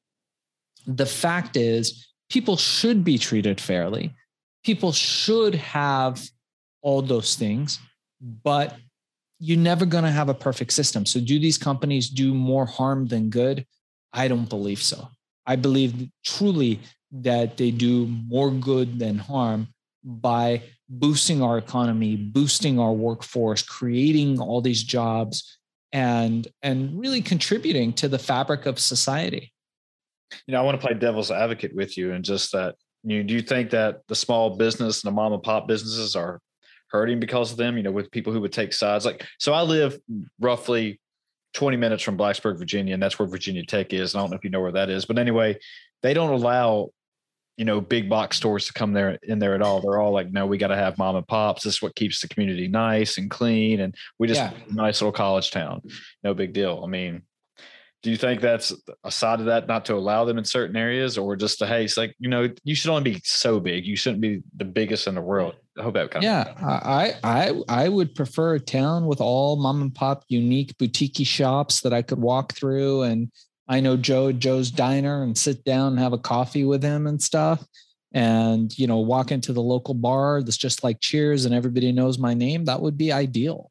the fact is people should be treated fairly. People should have all those things, but you're never going to have a perfect system. So do these companies do more harm than good? I don't believe so. I believe truly that they do more good than harm by boosting our economy, boosting our workforce, creating all these jobs, and, and really contributing to the fabric of society. You know, I want to play devil's advocate with you, and just that, you do you think that the small business and the mom and pop businesses are hurting because of them, you know, with people who would take sides? Like, so I live roughly twenty minutes from Blacksburg, Virginia, and that's where Virginia Tech is. And I don't know if you know where that is, but anyway, they don't allow, you know, big box stores to come there in there at all. They're all like, no, we got to have mom and pops. This is what keeps the community nice and clean. And we just, yeah. a nice little college town. No big deal. I mean, do you think that's a side of that, not to allow them in certain areas, or just the, hey, it's like, you know, you should only be so big. You shouldn't be the biggest in the world. I hope that kind yeah, of. Yeah, I, I, I would prefer a town with all mom and pop unique boutique shops that I could walk through. And I know Joe, Joe's Diner, and sit down and have a coffee with him and stuff. And, you know, walk into the local bar that's just like Cheers and everybody knows my name. That would be ideal.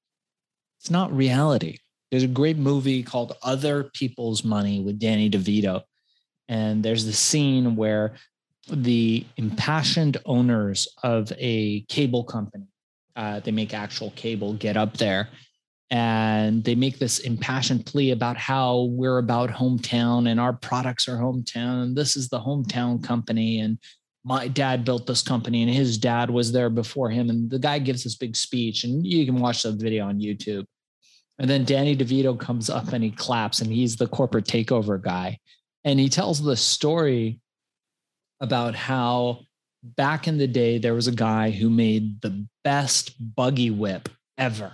It's not reality. There's a great movie called Other People's Money with Danny DeVito. And there's the scene where the impassioned owners of a cable company, uh, they make actual cable, get up there and they make this impassioned plea about how we're about hometown and our products are hometown. And this is the hometown company. And my dad built this company and his dad was there before him. And the guy gives this big speech, and you can watch the video on YouTube. And then Danny DeVito comes up and he claps, and he's the corporate takeover guy. And he tells the story about how back in the day, there was a guy who made the best buggy whip ever.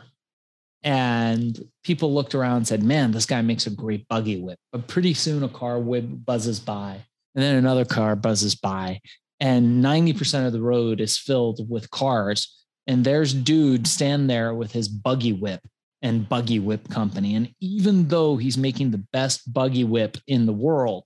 And people looked around and said, man, this guy makes a great buggy whip. But pretty soon a car whip buzzes by, and then another car buzzes by, and ninety percent of the road is filled with cars. And there's dude stand there with his buggy whip and buggy whip company. And even though he's making the best buggy whip in the world,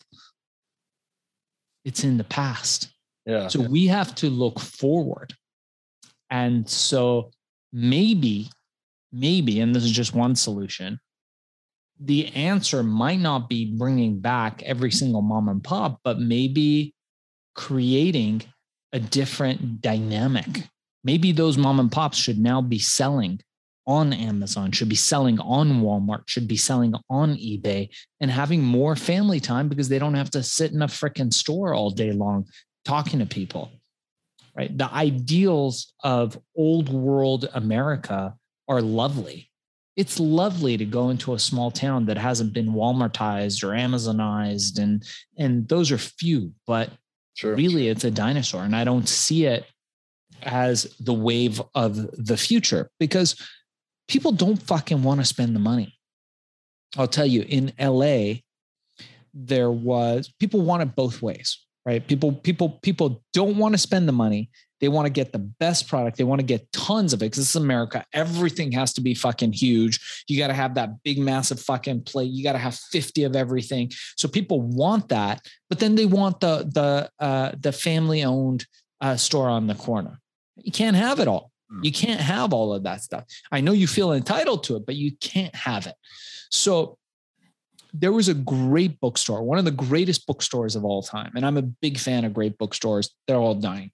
it's in the past. Yeah. So we have to look forward. And so maybe, maybe, and this is just one solution, the answer might not be bringing back every single mom and pop, but maybe creating a different dynamic. Maybe those mom and pops should now be selling on Amazon, should be selling on Walmart, should be selling on eBay, and having more family time because they don't have to sit in a freaking store all day long talking to people, right? The ideals of old world America are lovely. It's lovely to go into a small town that hasn't been Walmartized or Amazonized, and, and those are few, but sure. really it's a dinosaur. And I don't see it as the wave of the future, because people don't fucking want to spend the money. I'll tell you, in L A, there was, people want it both ways, right? People, people, people don't want to spend the money. They want to get the best product. They want to get tons of it because this is America. Everything has to be fucking huge. You got to have that big, massive fucking plate. You got to have fifty of everything. So people want that, but then they want the, the, uh, the family owned uh, store on the corner. You can't have it all. You can't have all of that stuff. I know you feel entitled to it, but you can't have it. So there was a great bookstore, one of the greatest bookstores of all time. And I'm a big fan of great bookstores. They're all dying.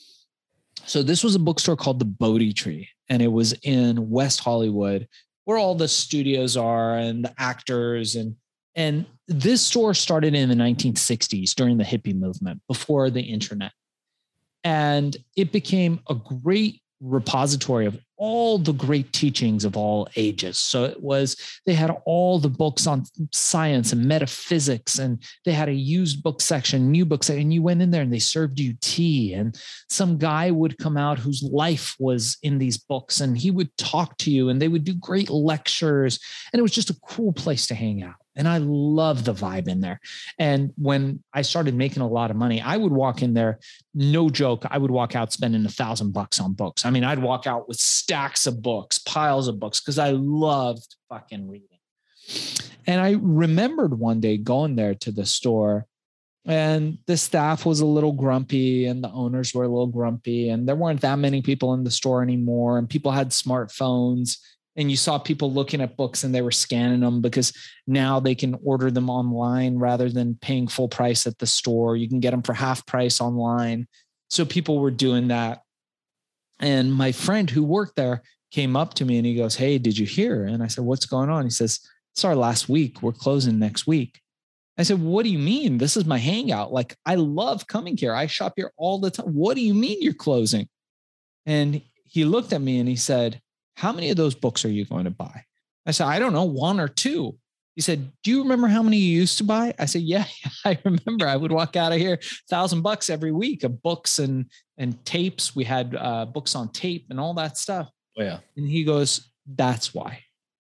So this was a bookstore called the Bodhi Tree, and it was in West Hollywood, where all the studios are and the actors. And, and this store started in the nineteen sixties during the hippie movement, before the internet. And it became a great repository of all the great teachings of all ages. So it was, they had all the books on science and metaphysics, and they had a used book section, new books, and you went in there and they served you tea, and some guy would come out whose life was in these books, and he would talk to you, and they would do great lectures, and it was just a cool place to hang out. And I love the vibe in there. And when I started making a lot of money, I would walk in there, no joke, I would walk out spending a thousand bucks on books. I mean, I'd walk out with stacks of books, piles of books, because I loved fucking reading. And I remembered one day going there to the store, and the staff was a little grumpy and the owners were a little grumpy, and there weren't that many people in the store anymore, and people had smartphones. And you saw people looking at books and they were scanning them, because now they can order them online rather than paying full price at the store. You can get them for half price online. So people were doing that. And my friend who worked there came up to me and he goes, "Hey, did you hear?" And I said, "What's going on?" He says, "It's our last week. We're closing next week." I said, "What do you mean? This is my hangout. Like, I love coming here. I shop here all the time. What do you mean you're closing?" And he looked at me and he said, "How many of those books are you going to buy?" I said, "I don't know, one or two." He said, "Do you remember how many you used to buy?" I said, yeah, I remember. I would walk out of here, thousand bucks every week of books and, and tapes. We had uh, books on tape and all that stuff. Oh, yeah. And he goes, "That's why."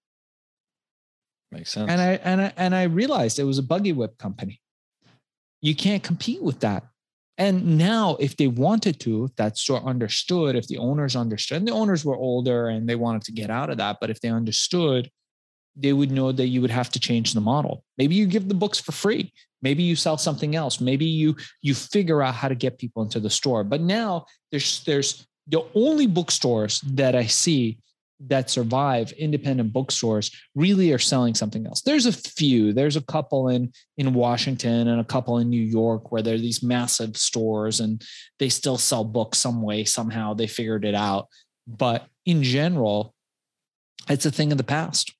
Makes sense. And I, and I, and I realized it was a buggy whip company. You can't compete with that. And now if they wanted to, if that store understood, if the owners understood, and the owners were older and they wanted to get out of that, but if they understood, they would know that you would have to change the model. Maybe you give the books for free. Maybe you sell something else. Maybe you, you figure out how to get people into the store. But now there's, there's the only bookstores that I see that survive, independent bookstores, really are selling something else. There's a few, there's a couple in, in Washington and a couple in New York where there are these massive stores and they still sell books some way, somehow they figured it out. But in general, it's a thing of the past.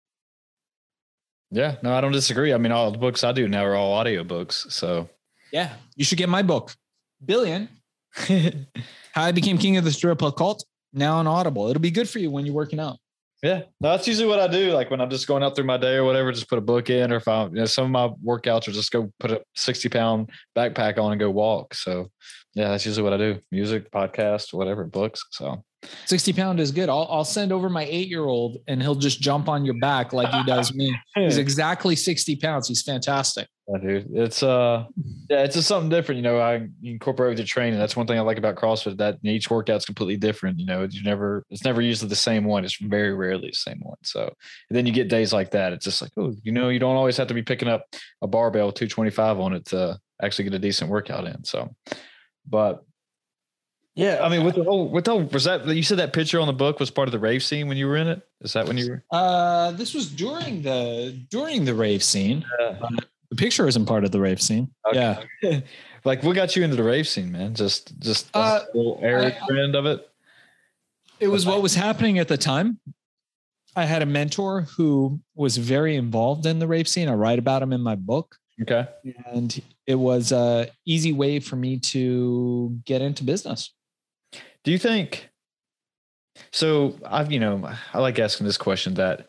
Yeah, no, I don't disagree. I mean, all the books I do now are all audio books. So yeah, you should get my book, Billion, How I Became King of the Strip Club Cult. Now on Audible. It'll be good for you when you're working out. Yeah, no, that's usually what I do. Like when I'm just going out through my day or whatever, just put a book in, or if I, you know, some of my workouts are just go put a sixty pound backpack on and go walk. So yeah, that's usually what I do. Music, podcast, whatever, books. So sixty pound is good. I'll, I'll send over my eight-year-old and he'll just jump on your back like he does me. He's exactly sixty pounds. He's fantastic. Yeah, dude. It's uh, yeah, it's just something different. You know, I incorporate with the training. That's one thing I like about CrossFit, that each workout's completely different. You know, you never, it's never usually the same one. It's very rarely the same one. So and then you get days like that. It's just like, oh, you know, you don't always have to be picking up a barbell with two twenty-five on it to actually get a decent workout in. So, but yeah, I mean, with the whole, with the whole, was that, you said that picture on the book was part of the rave scene when you were in it? Is that when you were? Uh, this was during the, during the rave scene. Uh, uh, the picture isn't part of the rave scene. Okay. Yeah. Like what got you into the rave scene, man? Just, just the uh, whole air trend of it. It was what was happening at the time. I had a mentor who was very involved in the rave scene. I write about him in my book. Okay. And it was a easy way for me to get into business. Do you think, so I've, you know, I like asking this question, that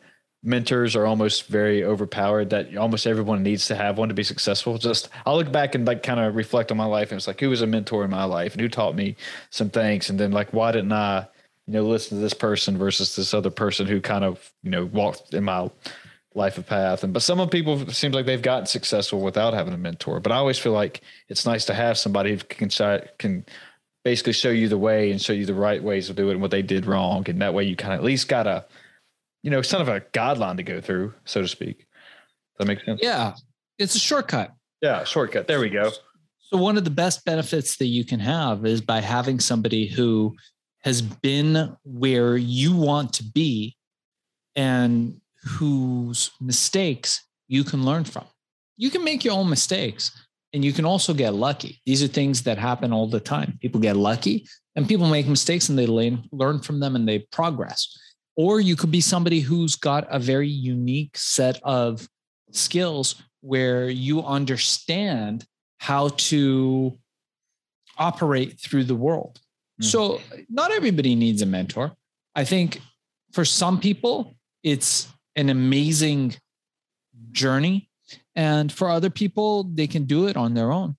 mentors are almost very overpowered, that almost everyone needs to have one to be successful. Just I'll look back and like kind of reflect on my life, and it's like, who was a mentor in my life and who taught me some things, and then like, why didn't I, you know, listen to this person versus this other person who kind of, you know, walked in my life of path. And but some of people, it seems like they've gotten successful without having a mentor. But I always feel like it's nice to have somebody who can can basically show you the way and show you the right ways of doing it and what they did wrong, and that way you kind of at least got a, you know, sort of a guideline to go through, so to speak. Does that make sense? Yeah, it's a shortcut. Yeah, shortcut. There we go. So one of the best benefits that you can have is by having somebody who has been where you want to be and whose mistakes you can learn from. You can make your own mistakes, and you can also get lucky. These are things that happen all the time. People get lucky and people make mistakes and they learn from them and they progress. Or you could be somebody who's got a very unique set of skills where you understand how to operate through the world. Mm-hmm. So not everybody needs a mentor. I think for some people, it's an amazing journey. And for other people, they can do it on their own.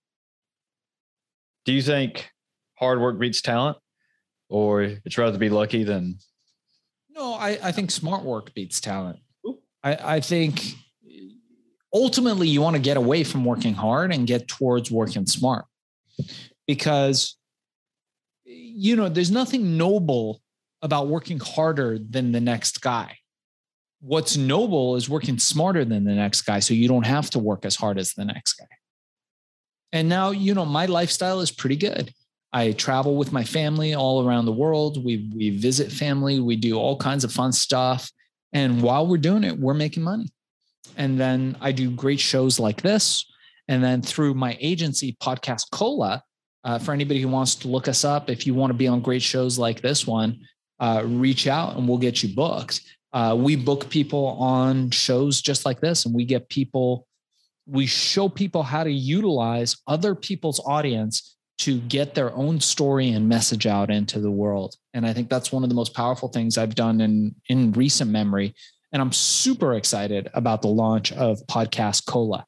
Do you think hard work beats talent, or it's rather be lucky than? No, I, I think smart work beats talent. I, I think ultimately you want to get away from working hard and get towards working smart, because, you know, there's nothing noble about working harder than the next guy. What's noble is working smarter than the next guy, so you don't have to work as hard as the next guy. And now, you know, my lifestyle is pretty good. I travel with my family all around the world. We we visit family. We do all kinds of fun stuff. And while we're doing it, we're making money. And then I do great shows like this. And then through my agency, Podcast Cola, uh, for anybody who wants to look us up, if you want to be on great shows like this one, uh, reach out and we'll get you booked. Uh, we book people on shows just like this, and we get people, we show people how to utilize other people's audience to get their own story and message out into the world. And I think that's one of the most powerful things I've done in, in recent memory. And I'm super excited about the launch of Podcast Cola.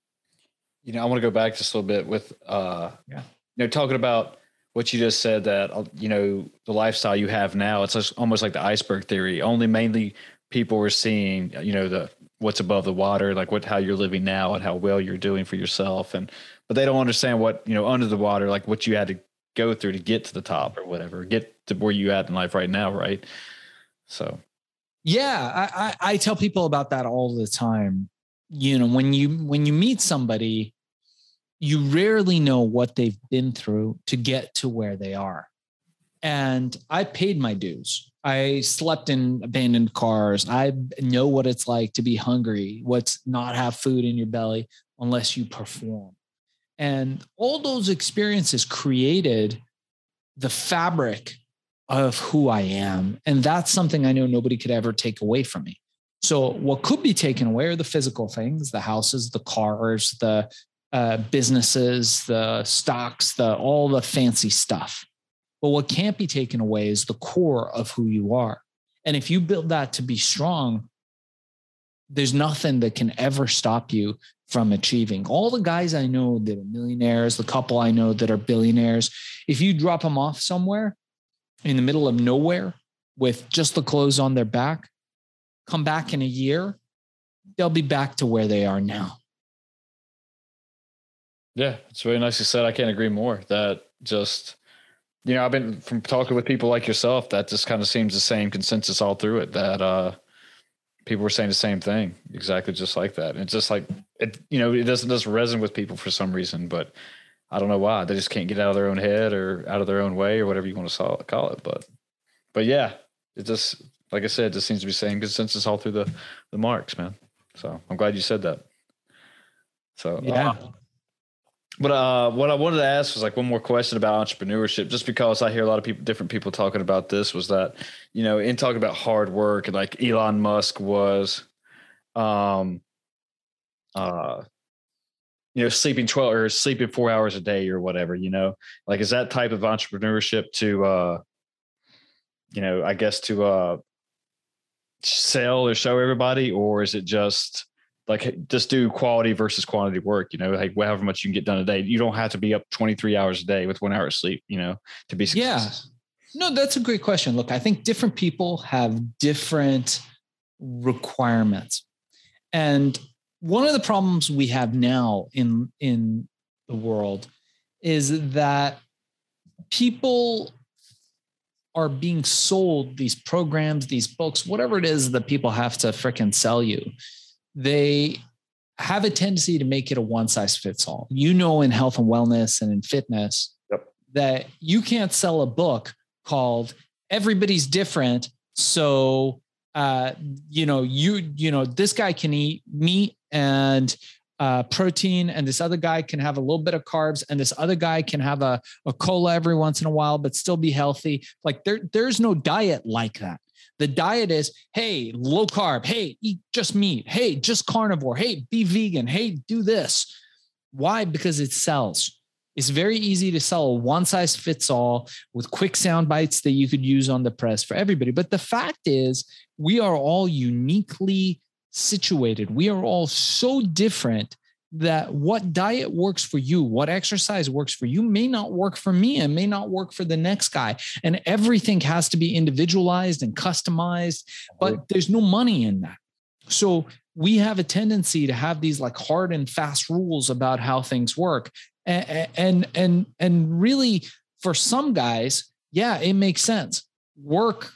You know, I want to go back just a little bit with, uh, yeah. you know, talking about what you just said, that, you know, the lifestyle you have now, it's just almost like the iceberg theory. Only mainly people are seeing, you know, the, what's above the water, like what, how you're living now and how well you're doing for yourself. And, but they don't understand what, you know, under the water, like what you had to go through to get to the top or whatever, get to where you at in life right now. Right. So. Yeah. I, I, I tell people about that all the time. You know, when you, when you meet somebody, you rarely know what they've been through to get to where they are. And I paid my dues. I slept in abandoned cars. I know what it's like to be hungry, what's not have food in your belly unless you perform. And all those experiences created the fabric of who I am. And that's something I know nobody could ever take away from me. So what could be taken away are the physical things, the houses, the cars, the uh, businesses, the stocks, the all the fancy stuff. But what can't be taken away is the core of who you are. And if you build that to be strong, there's nothing that can ever stop you from achieving. All the guys I know that are millionaires, the couple I know that are billionaires, if you drop them off somewhere in the middle of nowhere with just the clothes on their back, come back in a year, they'll be back to where they are now. Yeah, it's really nicely said. I can't agree more. That just, you know, I've been from talking with people like yourself, that just kind of seems the same consensus all through it, that uh, people were saying the same thing, exactly just like that. And it's just like, it, you know, it doesn't just resonate with people for some reason, but I don't know why. They just can't get out of their own head or out of their own way or whatever you want to call it. But, but yeah, it just, like I said, it just seems to be saying consensus all through the, the marks, man. So I'm glad you said that. So, yeah. Uh, But uh, what I wanted to ask was like one more question about entrepreneurship, just because I hear a lot of people, different people talking about this, was that, you know, in talking about hard work, and like Elon Musk was, um, uh, you know, sleeping twelve or sleeping four hours a day or whatever, you know, like, is that type of entrepreneurship to, uh, you know, I guess to, uh, sell or show everybody, or is it just like just do quality versus quantity work? You know, like however much you can get done a day. You don't have to be up twenty-three hours a day with one hour of sleep, you know, to be successful. Yeah. No, that's a great question. Look, I think different people have different requirements. And one of the problems we have now in, in the world is that people are being sold these programs, these books, whatever it is that people have to fricking sell you. They have a tendency to make it a one size fits all. You know, in health and wellness and in fitness, yep, that you can't sell a book called Everybody's Different. So, uh, you know, you, you know, this guy can eat meat and uh, protein, and this other guy can have a little bit of carbs, and this other guy can have a, a cola every once in a while, but still be healthy. Like there, there's no diet like that. The diet is, hey, low carb. Hey, eat just meat. Hey, just carnivore. Hey, be vegan. Hey, do this. Why? Because it sells. It's very easy to sell a one size fits all with quick sound bites that you could use on the press for everybody. But the fact is, we are all uniquely situated. We are all so different that what diet works for you, what exercise works for you may not work for me and may not work for the next guy. And everything has to be individualized and customized, but there's no money in that. So we have a tendency to have these like hard and fast rules about how things work. And, and, and, and really for some guys, yeah, it makes sense. Work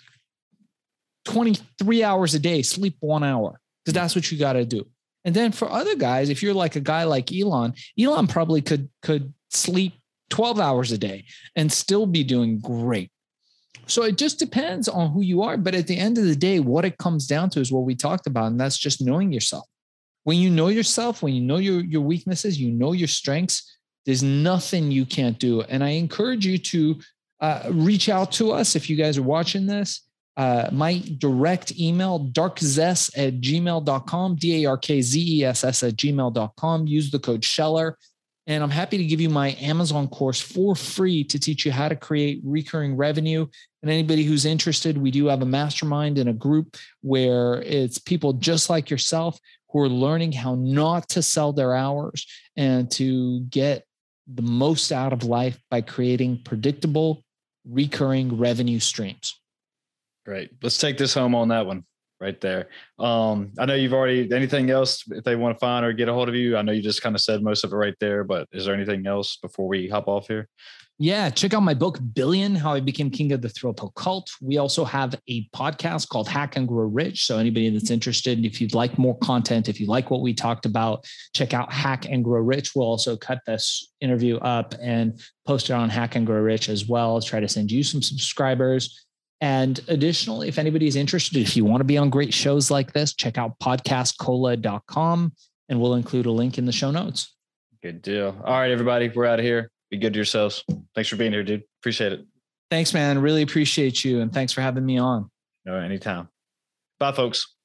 twenty-three hours a day, sleep one hour, because that's what you got to do. And then for other guys, if you're like a guy like Elon, Elon probably could, could sleep twelve hours a day and still be doing great. So it just depends on who you are. But at the end of the day, what it comes down to is what we talked about. And that's just knowing yourself. When you know yourself, when you know your, your weaknesses, you know your strengths, there's nothing you can't do. And I encourage you to uh, reach out to us if you guys are watching this. Uh, my direct email, darkzess at gmail dot com, D A R K Z E S S at gmail dot com. Use the code Scheller. And I'm happy to give you my Amazon course for free to teach you how to create recurring revenue. And anybody who's interested, we do have a mastermind and a group where it's people just like yourself who are learning how not to sell their hours and to get the most out of life by creating predictable, recurring revenue streams. Great. Let's take this home on that one right there. Um, I know you've already, anything else if they want to find or get a hold of you? I know you just kind of said most of it right there, but is there anything else before we hop off here? Yeah. Check out my book, Billion, How I Became King of the Thrill Pill Cult. We also have a podcast called Hack and Grow Rich. So anybody that's interested, if you'd like more content, if you like what we talked about, check out Hack and Grow Rich. We'll also cut this interview up and post it on Hack and Grow Rich as well. Try to send you some subscribers. And additionally, if anybody's interested, if you want to be on great shows like this, check out podcast cola dot com and we'll include a link in the show notes. Good deal. All right, everybody, we're out of here. Be good to yourselves. Thanks for being here, dude. Appreciate it. Thanks, man. Really appreciate you. And thanks for having me on. No, anytime. Bye, folks.